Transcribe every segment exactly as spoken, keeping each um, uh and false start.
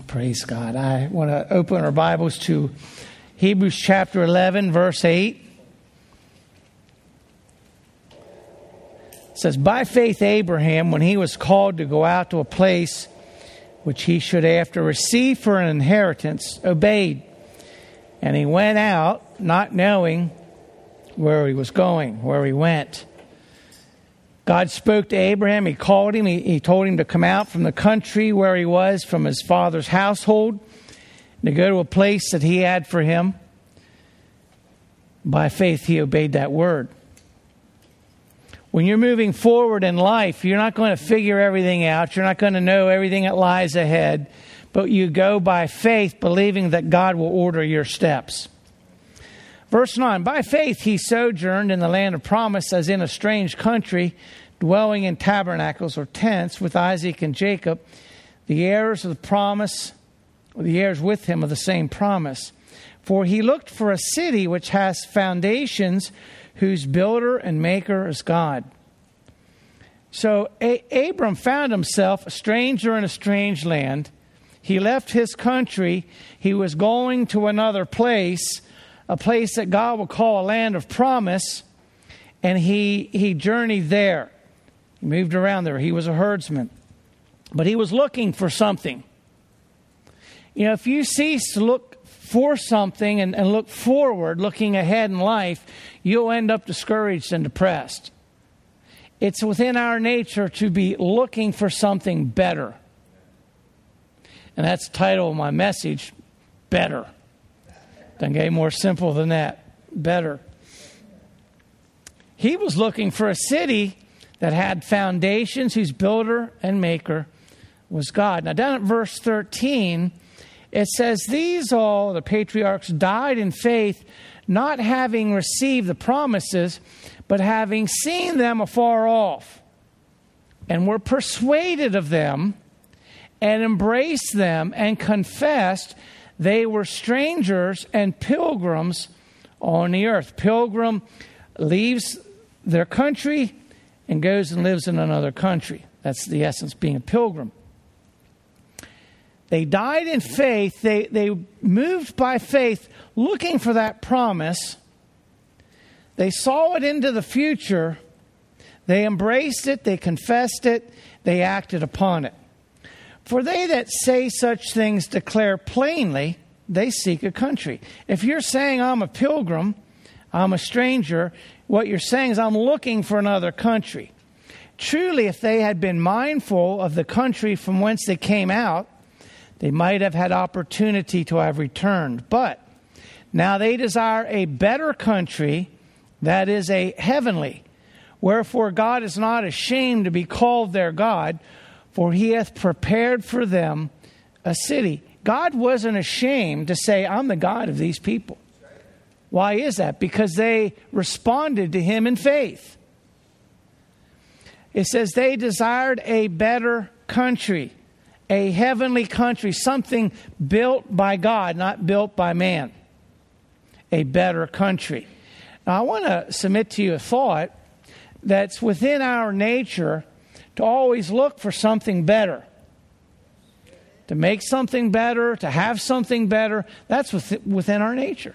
Praise God. I want to open our Bibles to Hebrews chapter eleven, verse eight. It says, by faith Abraham, when he was called to go out to a place which he should after receive for an inheritance, obeyed. And he went out, not knowing where he was going, where he went. God spoke to Abraham. He called him. He, he told him to come out from the country where he was, from his father's household, and to go to a place that he had for him. By faith, he obeyed that word. When you're moving forward in life, you're not going to figure everything out. You're not going to know everything that lies ahead. But you go by faith, believing that God will order your steps. Verse nine, by faith he sojourned in the land of promise as in a strange country, dwelling in tabernacles or tents with Isaac and Jacob, the heirs of the promise, or the heirs with him of the same promise. For he looked for a city which has foundations, whose builder and maker is God. So a- Abram found himself a stranger in a strange land. He left his country. He was going to another place, a place that God will call a land of promise. And he, he journeyed there. He moved around there. He was a herdsman. But he was looking for something. You know, if you cease to look for something and, and look forward, looking ahead in life, you'll end up discouraged and depressed. It's within our nature to be looking for something better. And that's the title of my message, Better. Doesn't get any more simple than that. Better. He was looking for a city that had foundations, whose builder and maker was God. Now down at verse thirteen, it says, these all, the patriarchs, died in faith, not having received the promises, but having seen them afar off, and were persuaded of them, and embraced them, and confessed they were strangers and pilgrims on the earth. Pilgrim leaves their country and goes and lives in another country. That's the essence of being a pilgrim. They died in faith. They, they moved by faith, looking for that promise. They saw it into the future. They embraced it. They confessed it. They acted upon it. For they that say such things declare plainly they seek a country. If you're saying I'm a pilgrim, I'm a stranger, what you're saying is I'm looking for another country. Truly, if they had been mindful of the country from whence they came out, they might have had opportunity to have returned. But now they desire a better country, that is a heavenly. Wherefore God is not ashamed to be called their God, for he hath prepared for them a city. God wasn't ashamed to say, I'm the God of these people. Why is that? Because they responded to him in faith. It says they desired a better country, a heavenly country, something built by God, not built by man. A better country. Now, I want to submit to you a thought that's within our nature to always look for something better. To make something better, to have something better, that's within our nature.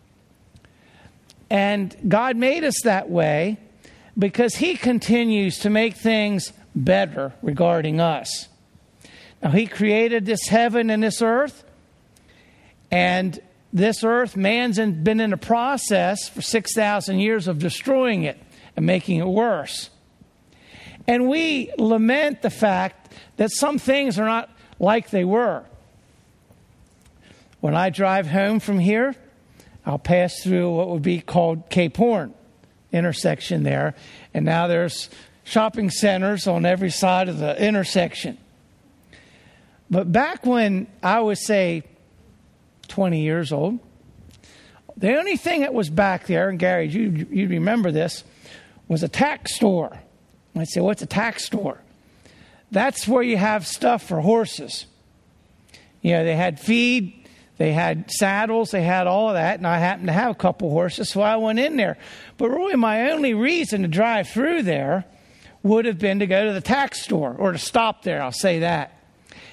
And God made us that way because he continues to make things better regarding us. Now, he created this heaven and this earth. And this earth, man's been in a process for six thousand years of destroying it and making it worse. And we lament the fact that some things are not like they were. When I drive home from here, I'll pass through what would be called Cape Horn intersection there. And now there's shopping centers on every side of the intersection. But back when I was, say, twenty years old, the only thing that was back there, and Gary, you you remember this, was a tack store. I'd say, what's a tack store? That's where you have stuff for horses. You know, they had feed, they had saddles, they had all of that, and I happened to have a couple horses, so I went in there. But really my only reason to drive through there would have been to go to the tack store, or to stop there, I'll say that.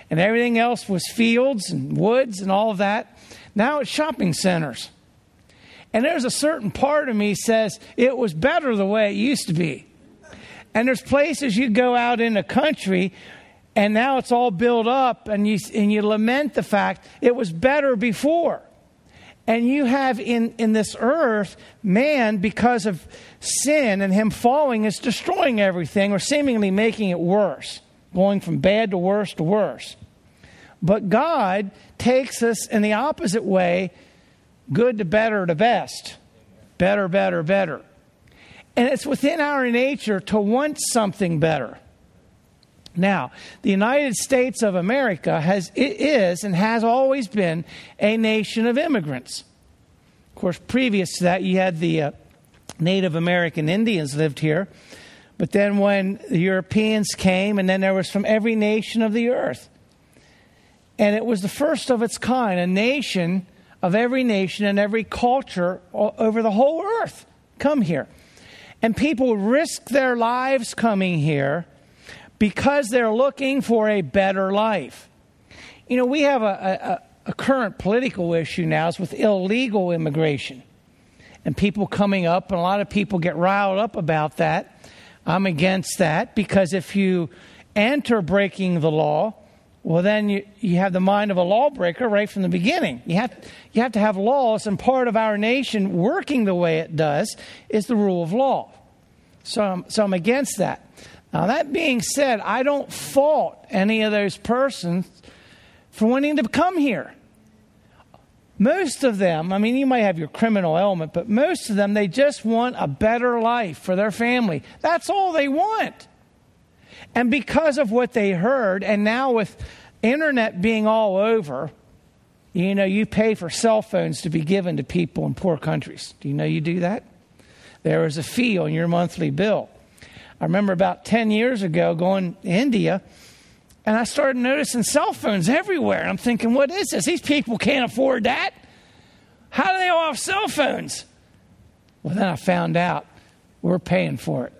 and everything else was fields and woods and all of that. Now it's shopping centers. And there's a certain part of me says it was better the way it used to be. And there's places you go out in the country and now it's all built up, and you and you lament the fact it was better before. And you have in, in this earth, man, because of sin and him falling, is destroying everything or seemingly making it worse, going from bad to worse to worse. But God takes us in the opposite way, good to better to best, better, better, better. And it's within our nature to want something better. Now, the United States of America has it is and has always been a nation of immigrants. Of course, previous to that, you had the uh, Native American Indians lived here. But then when the Europeans came, and then there was from every nation of the earth. And it was the first of its kind, a nation of every nation and every culture over the whole earth come here. And people risk their lives coming here because they're looking for a better life. You know, we have a, a, a current political issue now is with illegal immigration. And people coming up, and a lot of people get riled up about that. I'm against that, because if you enter breaking the law, well, then you, you have the mind of a lawbreaker right from the beginning. You have, you have to have laws, and part of our nation working the way it does is the rule of law. So I'm, so I'm against that. Now, that being said, I don't fault any of those persons for wanting to come here. Most of them, I mean, you might have your criminal element, but most of them, they just want a better life for their family. That's all they want. And because of what they heard, and now with internet being all over, you know, you pay for cell phones to be given to people in poor countries. Do you know you do that? There is a fee on your monthly bill. I remember about ten years ago going to India, and I started noticing cell phones everywhere. And I'm thinking, what is this? These people can't afford that. How do they all have cell phones? Well, then I found out we're paying for it.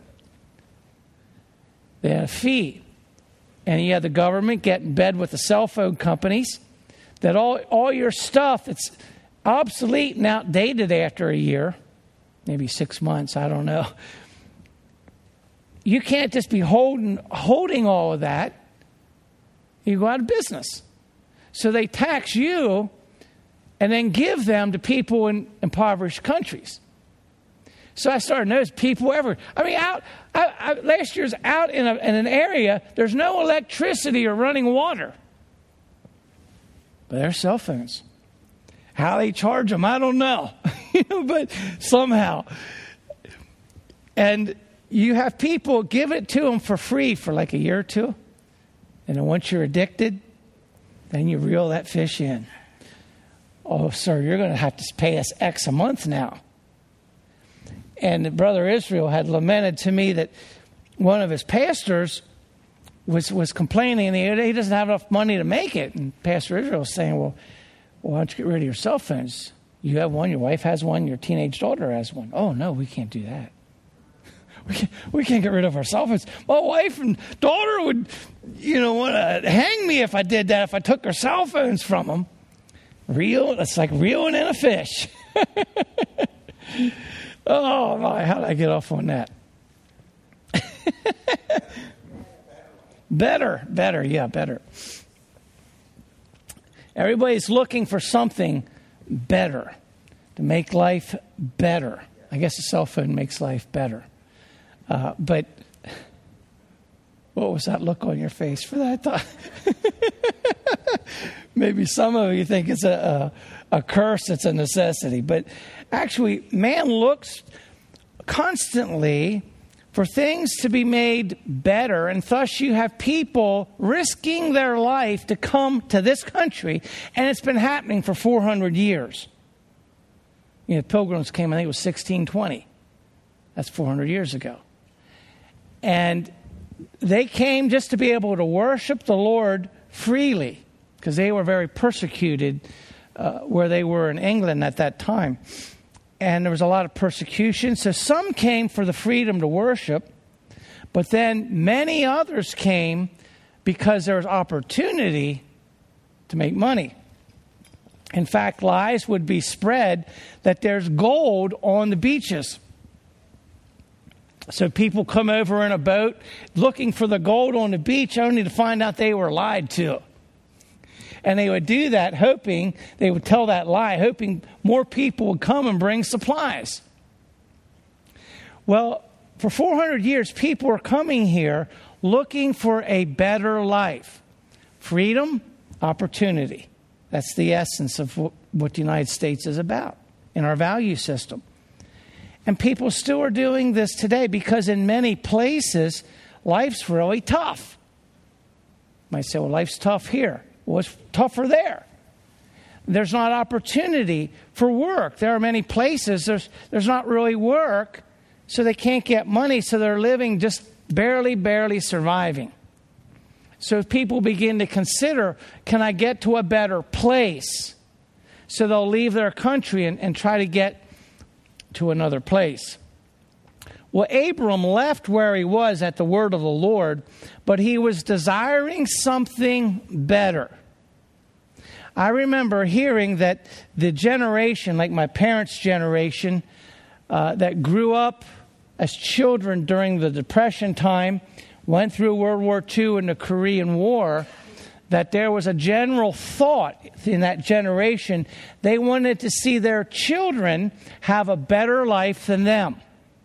They had a fee. And you had the government get in bed with the cell phone companies that all, all your stuff that's obsolete and outdated after a year, maybe six months, I don't know. You can't just be holding holding all of that. You go out of business. So they tax you and then give them to people in impoverished countries. So I started noticing people ever. I mean, out I, I, last year's out in, a, in an area, there's no electricity or running water. But there's cell phones. How they charge them, I don't know. But somehow. And you have people give it to them for free for like a year or two. And then once you're addicted, then you reel that fish in. Oh, sir, you're going to have to pay us X a month now. And Brother Israel had lamented to me that one of his pastors was, was complaining, and he, he doesn't have enough money to make it. And Pastor Israel was saying, well, well, why don't you get rid of your cell phones? You have one, your wife has one, your teenage daughter has one. Oh, no, we can't do that. We can't, we can't get rid of our cell phones. My wife and daughter would, you know, want to hang me if I did that, if I took their cell phones from them. Reel, it's like reeling in a fish. Oh, my, how did I get off on that? Better, better, yeah, better. Everybody's looking for something better, to make life better. I guess a cell phone makes life better. Uh, but what was that look on your face for that thought? Maybe some of you think it's a, a, a curse, it's a necessity. But actually, man looks constantly for things to be made better, and thus you have people risking their life to come to this country, and it's been happening for four hundred years. You know, Pilgrims came, I think it was sixteen twenty. That's four hundred years ago. And they came just to be able to worship the Lord freely, because they were very persecuted uh, where they were in England at that time. And there was a lot of persecution. So some came for the freedom to worship, but then many others came because there's opportunity to make money. In fact, lies would be spread that there's gold on the beaches. So people come over in a boat looking for the gold on the beach only to find out they were lied to. And they would do that hoping, they would tell that lie, hoping more people would come and bring supplies. Well, for four hundred years, people are coming here looking for a better life. Freedom, opportunity. That's the essence of what the United States is about in our value system. And people still are doing this today because in many places, life's really tough. You might say, well, life's tough here. Well, it's tougher there. There's not opportunity for work. There are many places there's there's not really work, so they can't get money, so they're living just barely, barely surviving. So people begin to consider, can I get to a better place? So they'll leave their country and, and try to get to another place. Well, Abram left where he was at the word of the Lord, but he was desiring something better. I remember hearing that the generation, like my parents' generation, uh, that grew up as children during the Depression time, went through World War Two and the Korean War, that there was a general thought in that generation, they wanted to see their children have a better life than them.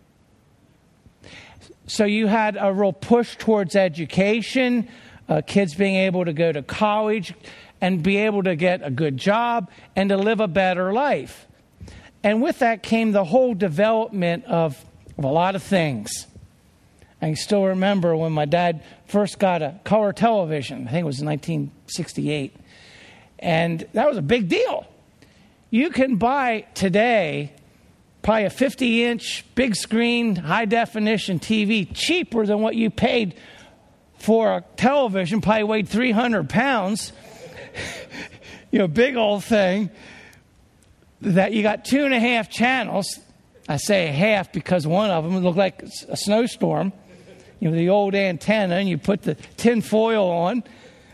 So you had a real push towards education, uh, kids being able to go to college and be able to get a good job and to live a better life. And with that came the whole development of, of a lot of things. I can still remember when my dad first got a color television. I think it was in nineteen sixty-eight. And that was a big deal. You can buy today probably a fifty-inch, big screen, high-definition T V cheaper than what you paid for a television, probably weighed three hundred pounds. You know, big old thing. That you got two and a half channels. I say half because one of them looked like a snowstorm. You know, the old antenna, and you put the tin foil on,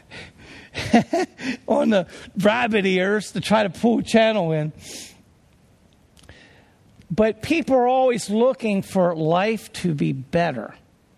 on the rabbit ears to try to pull a channel in. But people are always looking for life to be better.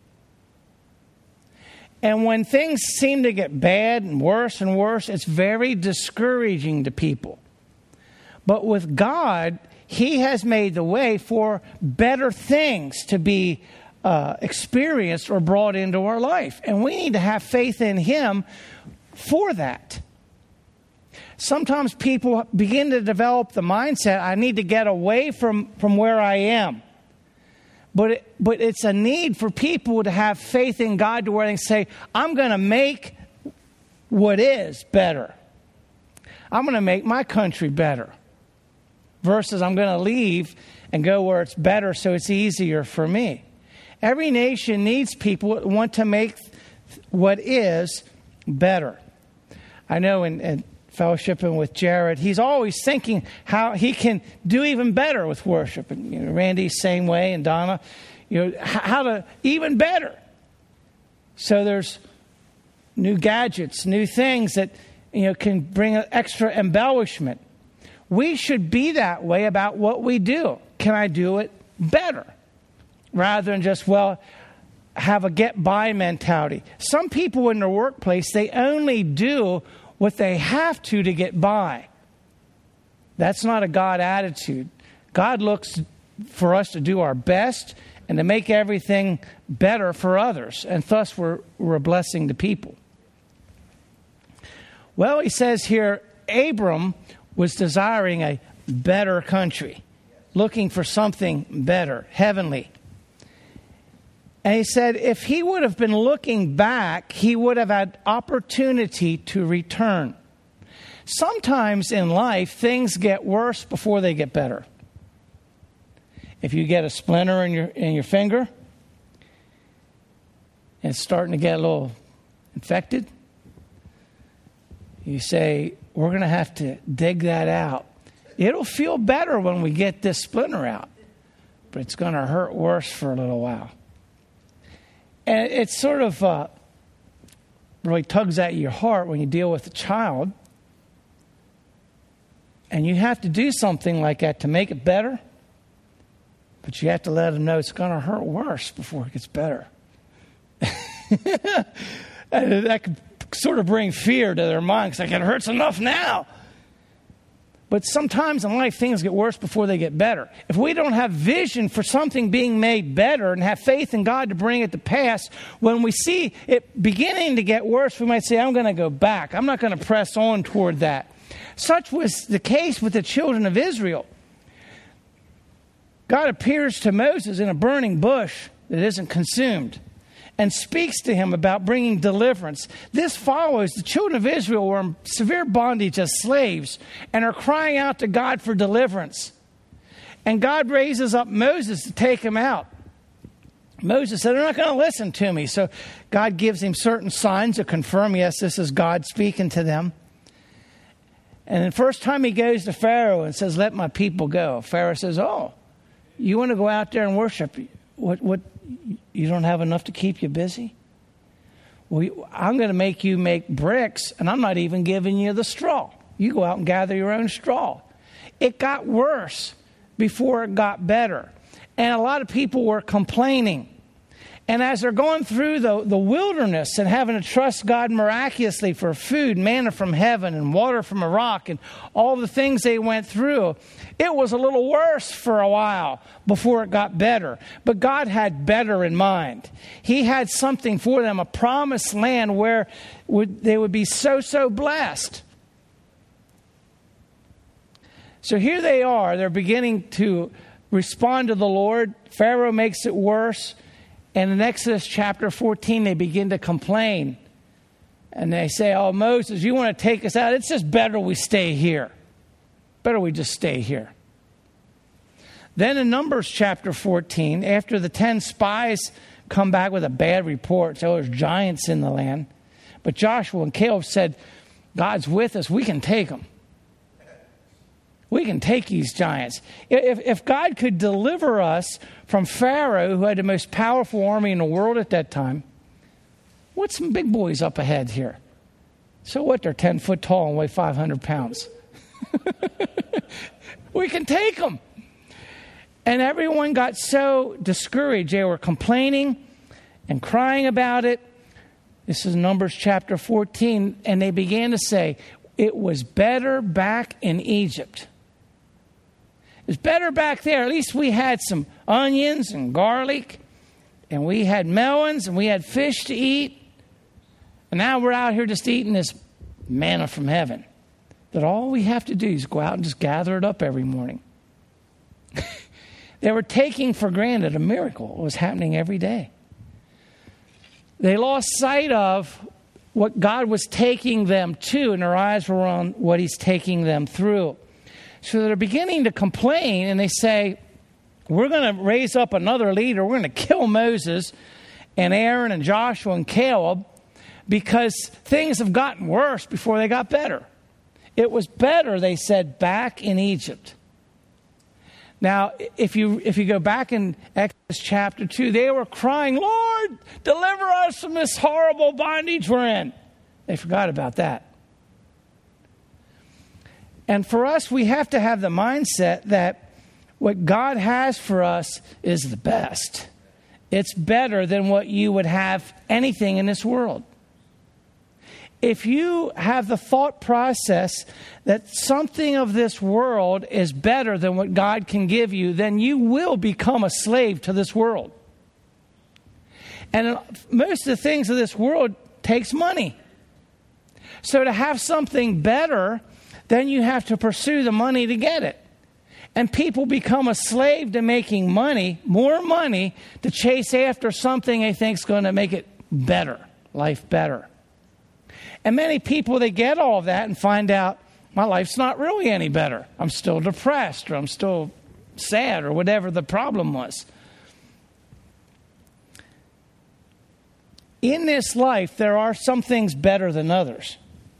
And when things seem to get bad and worse and worse, it's very discouraging to people. But with God, He has made the way for better things to be uh, experienced or brought into our life. And we need to have faith in Him for that. Sometimes people begin to develop the mindset, I need to get away from, from where I am. But it, but it's a need for people to have faith in God to where they say, I'm going to make what is better. I'm going to make my country better. Versus I'm going to leave and go where it's better so it's easier for me. Every nation needs people that want to make what is better. I know in, in fellowshipping with Jared, he's always thinking how he can do even better with worship. And you know, Randy's same way, and Donna, you know, how to even better. So there's new gadgets, new things that you know can bring an extra embellishment. We should be that way about what we do. Can I do it better? Rather than just, well, have a get-by mentality. Some people in their workplace, they only do what they have to to get by. That's not a God attitude. God looks for us to do our best and to make everything better for others. And thus we're, we're a blessing to people. Well, he says here, Abram was desiring a better country, looking for something better, heavenly. And he said if he would have been looking back, he would have had opportunity to return. Sometimes in life, things get worse before they get better. If you get a splinter in your in your finger, and it's starting to get a little infected, you say, we're going to have to dig that out. It'll feel better when we get this splinter out, but it's going to hurt worse for a little while. And it's sort of uh, really tugs at your heart when you deal with a child. And you have to do something like that to make it better. But you have to let them know it's going to hurt worse before it gets better. And that could sort of bring fear to their mind. It's like, it hurts enough now. But sometimes in life, things get worse before they get better. If we don't have vision for something being made better and have faith in God to bring it to pass, when we see it beginning to get worse, we might say, I'm going to go back. I'm not going to press on toward that. Such was the case with the children of Israel. God appears to Moses in a burning bush that isn't consumed and speaks to him about bringing deliverance. This follows the children of Israel were in severe bondage as slaves and are crying out to God for deliverance. And God raises up Moses to take them out. Moses said, they're not going to listen to me. So God gives him certain signs to confirm, yes, this is God speaking to them. And the first time he goes to Pharaoh and says, let my people go. Pharaoh says, oh, you want to go out there and worship? What, what, you don't have enough to keep you busy? Well, I'm going to make you make bricks, and I'm not even giving you the straw. You go out and gather your own straw. It got worse before it got better. And a lot of people were complaining. And as they're going through the, the wilderness and having to trust God miraculously for food, manna from heaven and water from a rock and all the things they went through, it was a little worse for a while before it got better. But God had better in mind. He had something for them, a promised land where would, they would be so, so blessed. So here they are. They're beginning to respond to the Lord. Pharaoh makes it worse. And in Exodus chapter fourteen, they begin to complain. And they say, oh, Moses, you want to take us out? It's just better we stay here. Better we just stay here. Then in Numbers chapter fourteen, after the ten spies come back with a bad report, so there's giants in the land. But Joshua and Caleb said, God's with us. We can take them. We can take these giants. If, if God could deliver us from Pharaoh, who had the most powerful army in the world at that time, what's some big boys up ahead here? So what? They're ten foot tall and weigh five hundred pounds. We can take them. And everyone got so discouraged. They were complaining and crying about it. This is Numbers chapter fourteen. And they began to say, it was better back in Egypt. It was better back there. At least we had some onions and garlic, and we had melons, and we had fish to eat. And now we're out here just eating this manna from heaven. That all we have to do is go out and just gather it up every morning. They were taking for granted a miracle. It was happening every day. They lost sight of what God was taking them to, and their eyes were on what he's taking them through. So they're beginning to complain, and they say, we're going to raise up another leader. We're going to kill Moses and Aaron and Joshua and Caleb because things have gotten worse before they got better. It was better, they said, back in Egypt. Now, if you if you go back in Exodus chapter two, they were crying, Lord, deliver us from this horrible bondage we're in. They forgot about that. And for us, we have to have the mindset that what God has for us is the best. It's better than what you would have anything in this world. If you have the thought process that something of this world is better than what God can give you, then you will become a slave to this world. And most of the things of this world takes money. So to have something better, then you have to pursue the money to get it. And people become a slave to making money, more money, to chase after something they think is going to make it better, life better. And many people, they get all of that and find out, my life's not really any better. I'm still depressed, or I'm still sad, or whatever the problem was. In this life, there are some things better than others.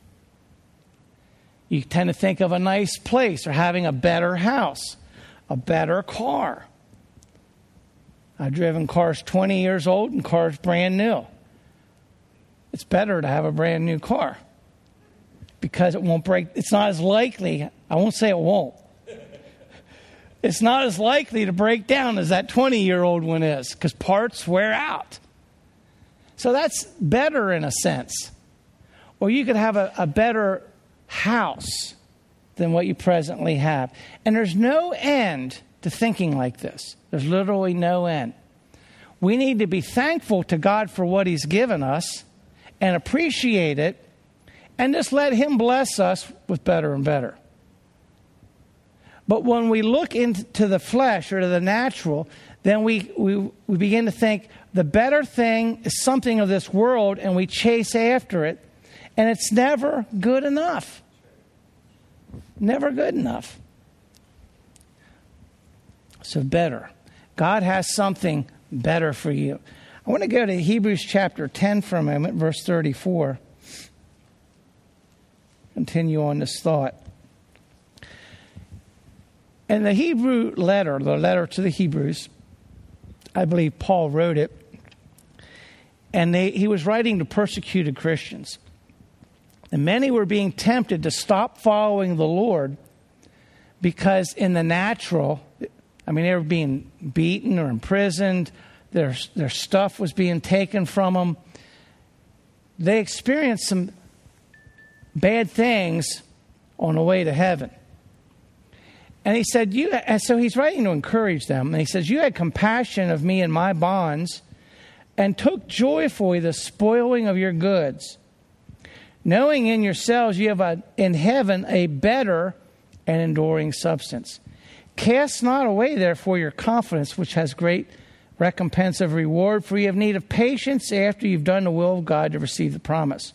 You tend to think of a nice place, or having a better house, a better car. I've driven cars twenty years old and cars brand new. it's better to have a brand new car because it won't break. It's not as likely. I won't say it won't. It's not as likely to break down as that twenty-year-old one is because parts wear out. So that's better in a sense. Or you could have a, a better house than what you presently have. And there's no end to thinking like this. There's literally no end. We need to be thankful to God for what He's given us and appreciate it and just let Him bless us with better and better. But when we look into the flesh or to the natural, then we, we, we begin to think the better thing is something of this world and we chase after it. And it's never good enough. Never good enough. So better. God has something better for you. I want to go to Hebrews chapter ten for a moment, verse thirty-four. Continue on this thought. In the Hebrew letter, the letter to the Hebrews, I believe Paul wrote it, and they, he was writing to persecuted Christians. And many were being tempted to stop following the Lord because in the natural, I mean, they were being beaten or imprisoned. Their, their stuff was being taken from them. They experienced some bad things on the way to heaven. And he said, "You." And so he's writing to encourage them. And he says, "You had compassion of me and my bonds and took joyfully the spoiling of your goods, knowing in yourselves you have a, in heaven a better and enduring substance. Cast not away, therefore, your confidence, which has great recompense of reward, for you have need of patience after you've done the will of God to receive the promise."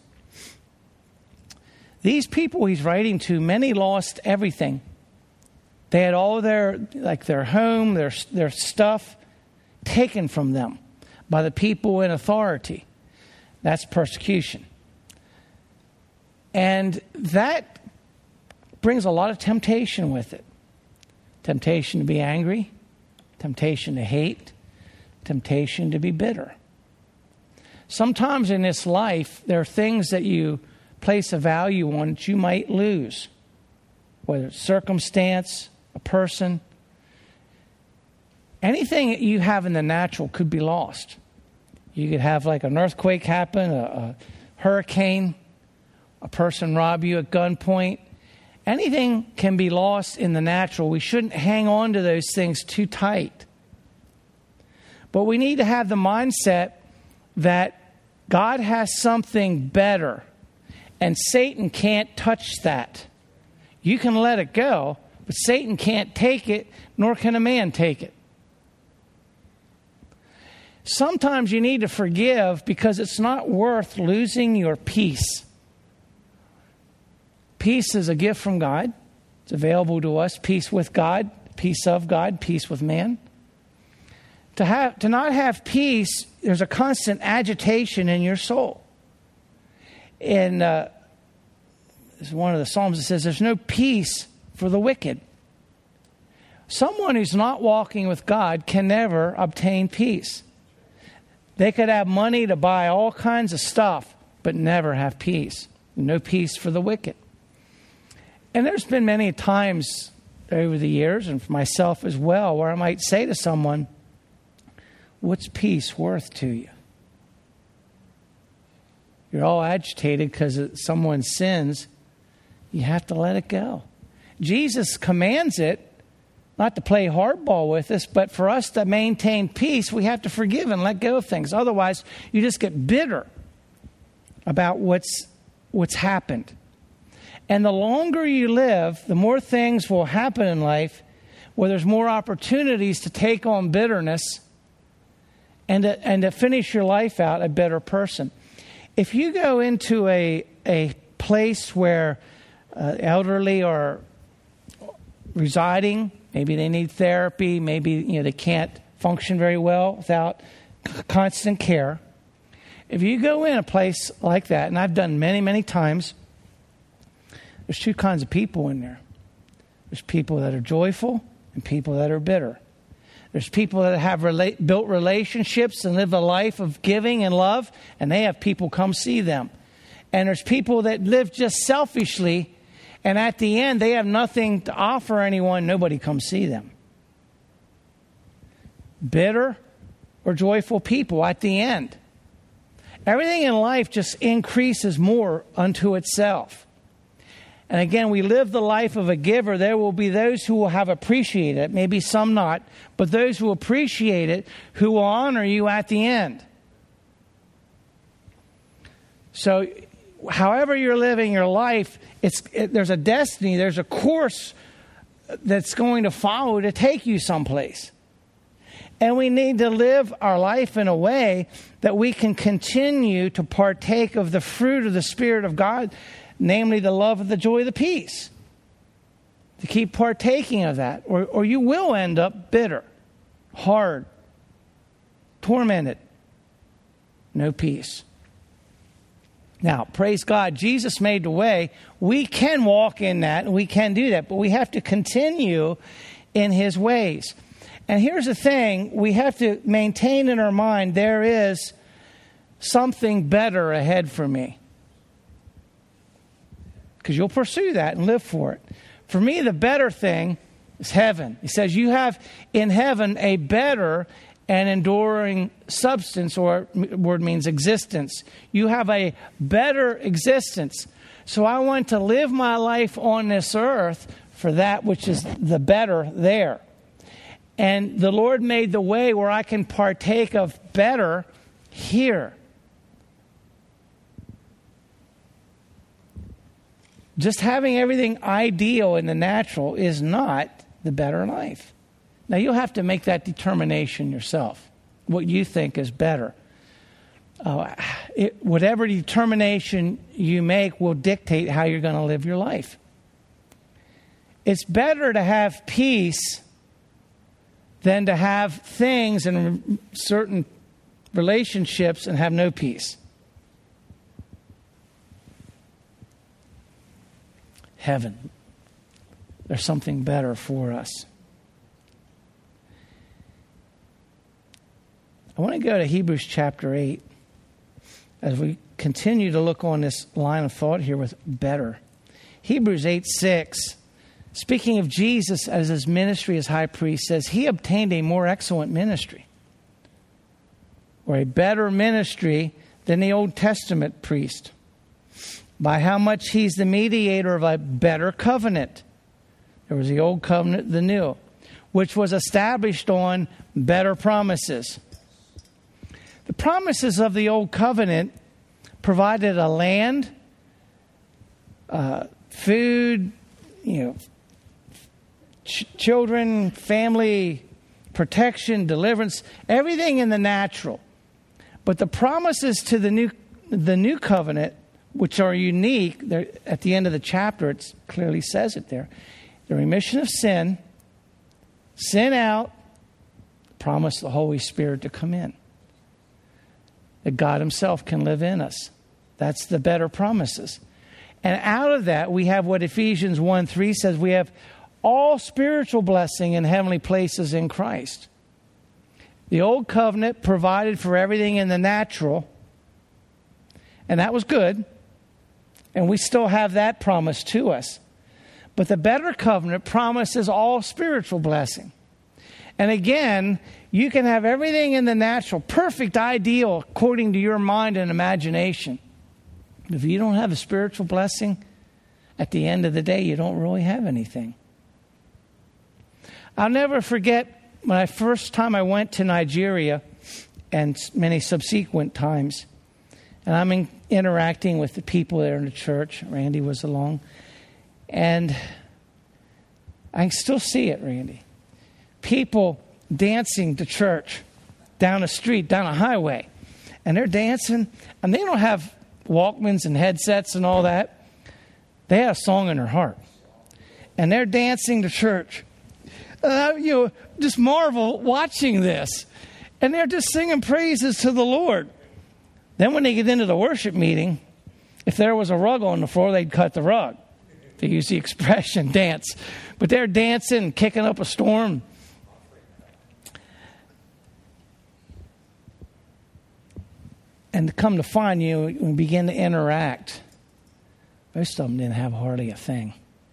These people he's writing to, many lost everything. They had all their, like their home, their their stuff taken from them by the people in authority. That's persecution. And that brings a lot of temptation with it. Temptation to be angry, temptation to hate, temptation to be bitter. Sometimes in this life, there are things that you place a value on that you might lose, whether it's circumstance, a person. Anything that you have in the natural could be lost. You could have like an earthquake happen, a, a hurricane, a person rob you at gunpoint. Anything can be lost in the natural. We shouldn't hang on to those things too tight. But we need to have the mindset that God has something better, and Satan can't touch that. You can let it go, but Satan can't take it, nor can a man take it. Sometimes you need to forgive because it's not worth losing your peace. Peace is a gift from God. It's available to us. Peace with God, peace of God, peace with man. To have, to not have peace, there's a constant agitation in your soul. In uh, this is one of the Psalms that says, "There's no peace for the wicked." Someone who's not walking with God can never obtain peace. They could have money to buy all kinds of stuff, but never have peace. No peace for the wicked. And there's been many times over the years, and for myself as well, where I might say to someone, "What's peace worth to you?" You're all agitated because someone sins. You have to let it go. Jesus commands it, not to play hardball with us, but for us to maintain peace, we have to forgive and let go of things. Otherwise, you just get bitter about what's what's happened. And the longer you live, the more things will happen in life where there's more opportunities to take on bitterness and to, and to finish your life out a better person. If you go into a, a place where uh, elderly are residing, maybe they need therapy, maybe you know they can't function very well without c- constant care. If you go in a place like that, and I've done many, many times, there's two kinds of people in there. There's people that are joyful and people that are bitter. There's people that have rela- built relationships and live a life of giving and love, and they have people come see them. And there's people that live just selfishly, and at the end, they have nothing to offer anyone. Nobody comes see them. Bitter or joyful people at the end. Everything in life just increases more unto itself. And again, we live the life of a giver. There will be those who will have appreciated it, maybe some not, but those who appreciate it, who will honor you at the end. So, however you're living your life, it's it, there's a destiny, there's a course that's going to follow to take you someplace. And we need to live our life in a way that we can continue to partake of the fruit of the Spirit of God, namely the love, of the joy, the peace. To keep partaking of that, or, or you will end up bitter, hard, tormented, no peace. Now, praise God, Jesus made the way. We can walk in that, and we can do that, but we have to continue in His ways. And here's the thing, we have to maintain in our mind, there is something better ahead for me. Because you'll pursue that and live for it. For me, the better thing is heaven. He says you have in heaven a better and enduring substance, or word means existence. You have a better existence. So I want to live my life on this earth for that which is the better there. And the Lord made the way where I can partake of better here. Just having everything ideal in the natural is not the better life. Now, you'll have to make that determination yourself, what you think is better. Uh, it, whatever determination you make will dictate how you're going to live your life. It's better to have peace than to have things and certain relationships and have no peace. Heaven. There's something better for us. I want to go to Hebrews chapter eight as we continue to look on this line of thought here with better. Hebrews eight six, speaking of Jesus as his ministry as high priest, says he obtained a more excellent ministry, or a better ministry than the Old Testament priest, by how much he's the mediator of a better covenant. There was the old covenant, the new, which was established on better promises. The promises of the old covenant provided a land, uh, food, you know, ch- children, family, protection, deliverance, everything in the natural. But the promises to the new, the new covenant, which are unique, at the end of the chapter, it clearly says it there. The remission of sin, sin out, promise the Holy Spirit to come in. That God himself can live in us. That's the better promises. And out of that, we have what Ephesians one three says, we have all spiritual blessing in heavenly places in Christ. The old covenant provided for everything in the natural, and that was good. And we still have that promise to us. But the better covenant promises all spiritual blessing. And again, you can have everything in the natural, perfect, ideal, according to your mind and imagination. If you don't have a spiritual blessing, at the end of the day, you don't really have anything. I'll never forget when I first time I went to Nigeria, and many subsequent times, and I'm in, interacting with the people there in the church. Randy was along. And I can still see it, Randy. People dancing to church down a street, down a highway. And they're dancing. And they don't have Walkmans and headsets and all that. They have a song in their heart. And they're dancing to church. Uh, you know, just marvel watching this. And they're just singing praises to the Lord. Then when they get into the worship meeting, if there was a rug on the floor, they'd cut the rug. They use the expression dance. But they're dancing, kicking up a storm. And to come to find you, when we begin to interact, most of them didn't have hardly a thing.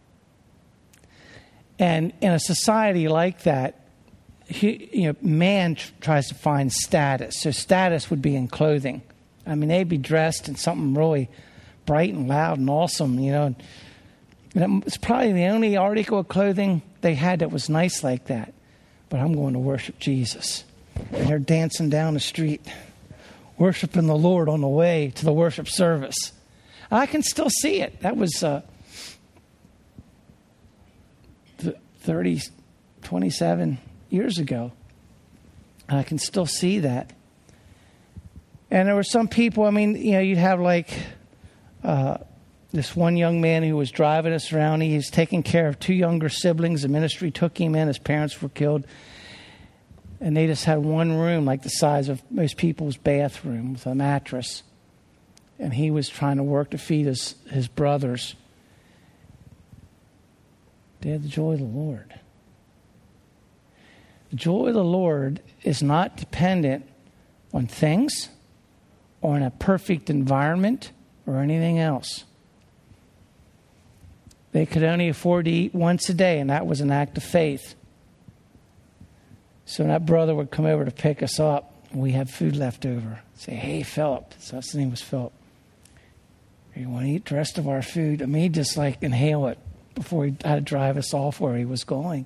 And in a society like that, he, you know, man tr- tries to find status. So status would be in clothing. I mean, they'd be dressed in something really bright and loud and awesome, you know. And it's probably the only article of clothing they had that was nice like that. But I'm going to worship Jesus. And they're dancing down the street, worshiping the Lord on the way to the worship service. I can still see it. That was uh, thirty, twenty-seven years ago. I can still see that. And there were some people, I mean, you know, you'd have like uh, this one young man who was driving us around. He was taking care of two younger siblings. The ministry took him in. His parents were killed. And they just had one room like the size of most people's bathroom with a mattress. And he was trying to work to feed his, his brothers. They had the joy of the Lord. The joy of the Lord is not dependent on things or in a perfect environment or anything else. They could only afford to eat once a day, and that was an act of faith. So that brother would come over to pick us up, and we had food left over. Say, hey, Philip. So his name was Philip. You want to eat the rest of our food? I mean, he'd just like inhale it before he had to drive us off where he was going.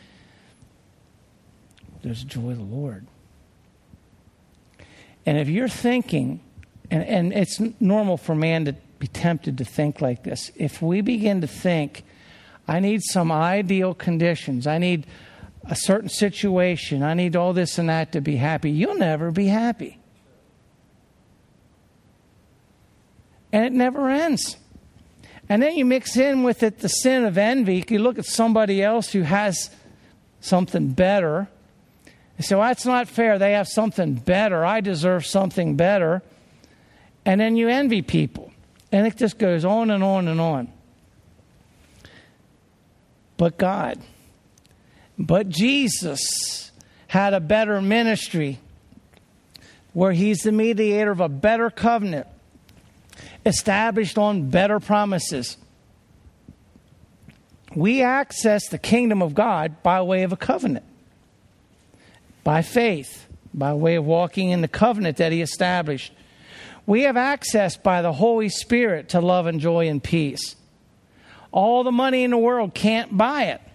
There's the joy of the Lord. And if you're thinking, and, and it's normal for man to be tempted to think like this. If we begin to think, I need some ideal conditions, I need a certain situation, I need all this and that to be happy, you'll never be happy. And it never ends. And then you mix in with it the sin of envy. You look at somebody else who has something better. You say, well, that's not fair. They have something better. I deserve something better. And then you envy people. And it just goes on and on and on. But God, but Jesus had a better ministry where he's the mediator of a better covenant, established on better promises. We access the kingdom of God by way of a covenant, by faith, by way of walking in the covenant that he established. We have access by the Holy Spirit to love and joy and peace. All the money in the world can't buy it.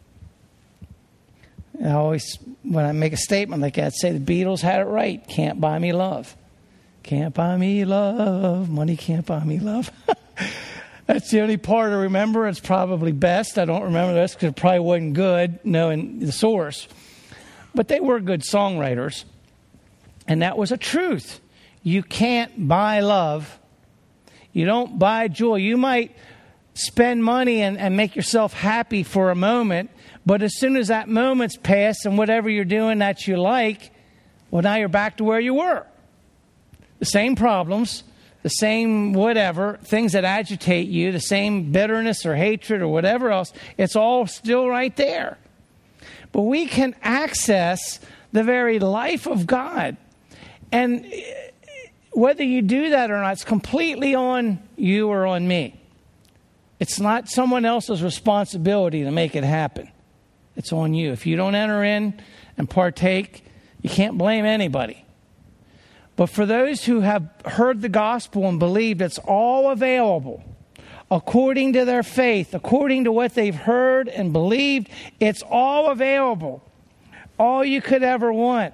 I always, when I make a statement like that, say the Beatles had it right. Can't buy me love. Can't buy me love. Money can't buy me love. That's the only part I remember. It's probably best. I don't remember this because it probably wasn't good knowing the source. But they were good songwriters. And that was a truth. You can't buy love. You don't buy joy. You might spend money and, and make yourself happy for a moment. But as soon as that moment's passed and whatever you're doing that you like, well, now you're back to where you were. The same problems, the same whatever, things that agitate you, the same bitterness or hatred or whatever else, it's all still right there. But we can access the very life of God. And whether you do that or not, it's completely on you or on me. It's not someone else's responsibility to make it happen. It's on you. If you don't enter in and partake, you can't blame anybody. But for those who have heard the gospel and believed, it's all available. According to their faith, according to what they've heard and believed, it's all available. All you could ever want.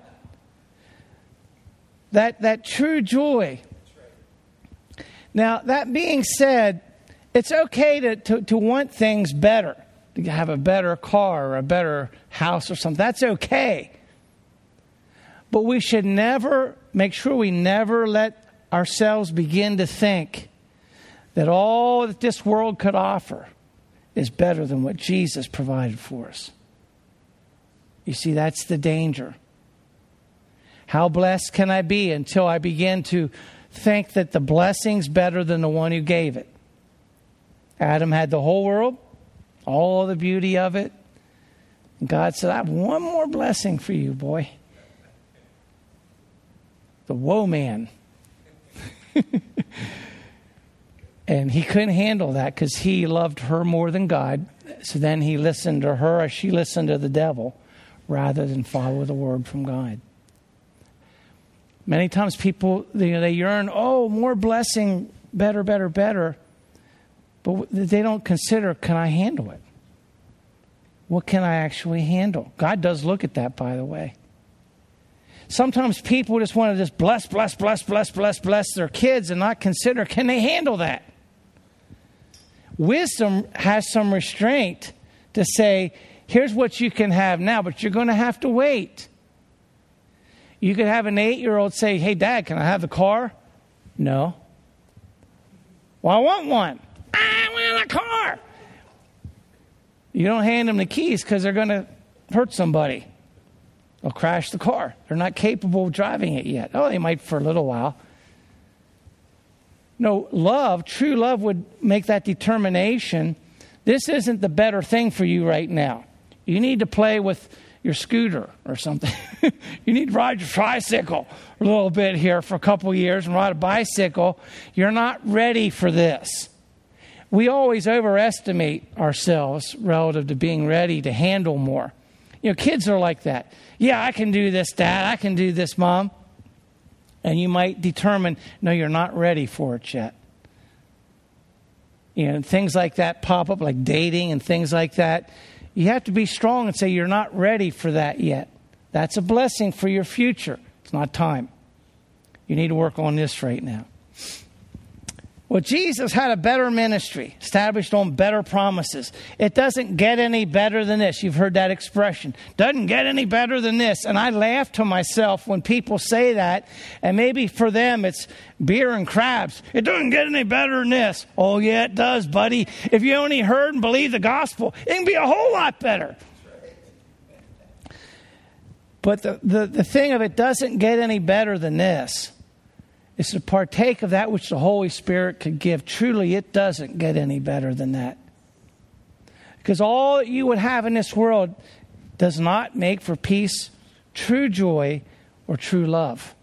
That, that true joy. Now, that being said, it's okay to, to, to want things better. To have a better car or a better house or something. That's okay. But we should never, make sure we never let ourselves begin to think that all that this world could offer is better than what Jesus provided for us. You see, that's the danger. How blessed can I be until I begin to think that the blessing's better than the one who gave it? Adam had the whole world, all the beauty of it. And God said, I have one more blessing for you, boy. The woe man. And he couldn't handle that because he loved her more than God. So then he listened to her as she listened to the devil rather than follow the word from God. Many times people, you know, they yearn, oh, more blessing, better, better, better. But they don't consider, can I handle it? What can I actually handle? God does look at that, by the way. Sometimes people just want to just bless, bless, bless, bless, bless, bless their kids and not consider, can they handle that? Wisdom has some restraint to say, here's what you can have now, but you're going to have to wait. You could have an eight-year-old say, hey, Dad, can I have the car? No. Well, I want one. I want a car. You don't hand them the keys because they're going to hurt somebody. They'll crash the car. They're not capable of driving it yet. Oh, they might for a little while. No, love, true love would make that determination. This isn't the better thing for you right now. You need to play with your scooter or something. You need to ride your tricycle a little bit here for a couple of years and ride a bicycle. You're not ready for this. We always overestimate ourselves relative to being ready to handle more. You know, kids are like that. Yeah, I can do this, Dad. I can do this, Mom. And you might determine, no, you're not ready for it yet. You know, things like that pop up, like dating and things like that. You have to be strong and say, you're not ready for that yet. That's a blessing for your future. It's not time. You need to work on this right now. Well, Jesus had a better ministry, established on better promises. It doesn't get any better than this. You've heard that expression. Doesn't get any better than this. And I laugh to myself when people say that. And maybe for them it's beer and crabs. It doesn't get any better than this. Oh, yeah, it does, buddy. If you only heard and believed the gospel, it can be a whole lot better. But the, the, the thing of it doesn't get any better than this. It's to partake of that which the Holy Spirit could give. Truly, it doesn't get any better than that. Because all that you would have in this world does not make for peace, true joy, or true love.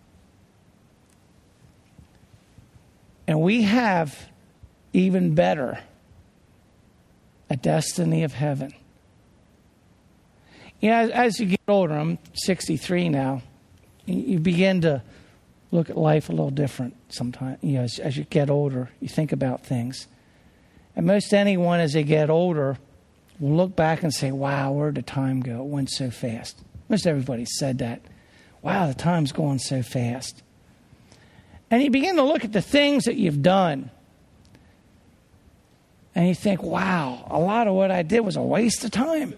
And we have even better, a destiny of heaven. You know, as, as you get older, I'm sixty-three now, you begin to look at life a little different sometimes. You know, as, as you get older, you think about things. And most anyone, as they get older, will look back and say, wow, where'd the time go? It went so fast. Most everybody said that. Wow, the time's going so fast. And you begin to look at the things that you've done. And you think, wow, a lot of what I did was a waste of time.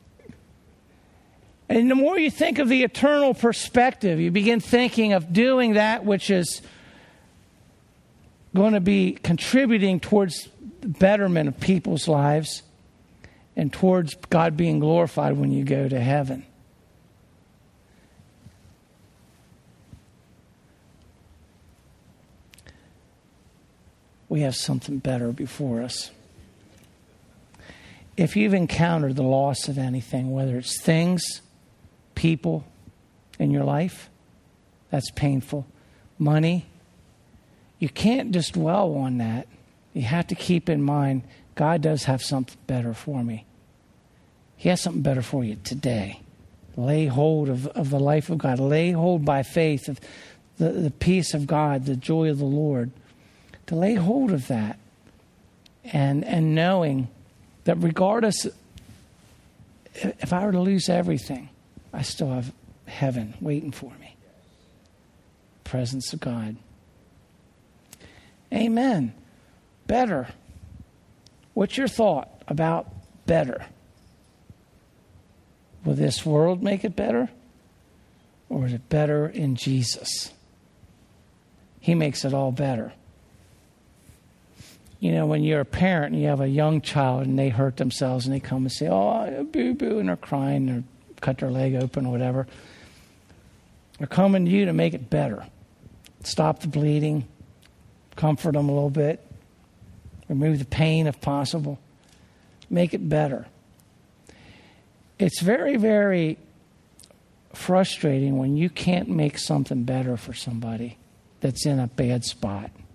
And the more you think of the eternal perspective, you begin thinking of doing that which is going to be contributing towards the betterment of people's lives and towards God being glorified when you go to heaven. We have something better before us. If you've encountered the loss of anything, whether it's things, people in your life, that's painful. Money, you can't just dwell on that. You have to keep in mind, God does have something better for me. He has something better for you today. Lay hold of, of the life of God. Lay hold by faith of the, the peace of God, the joy of the Lord. To lay hold of that. And, and knowing that regardless, if I were to lose everything, I still have heaven waiting for me. Presence of God. Amen. Better. What's your thought about better? Will this world make it better? Or is it better in Jesus? He makes it all better. You know, when you're a parent and you have a young child and they hurt themselves and they come and say, oh, boo-boo, and they're crying, or cut their leg open or whatever. They're coming to you to make it better. Stop the bleeding. Comfort them a little bit. Remove the pain if possible. Make it better. It's very, very frustrating when you can't make something better for somebody that's in a bad spot.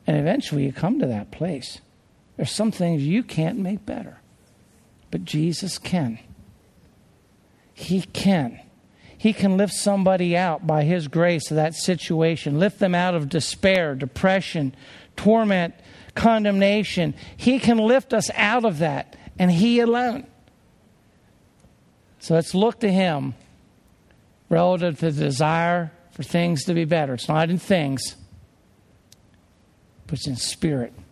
And eventually you come to that place. There's some things you can't make better. But Jesus can. He can. He can lift somebody out by His grace of that situation. Lift them out of despair, depression, torment, condemnation. He can lift us out of that. And He alone. So let's look to Him relative to the desire for things to be better. It's not in things, but it's in spirit.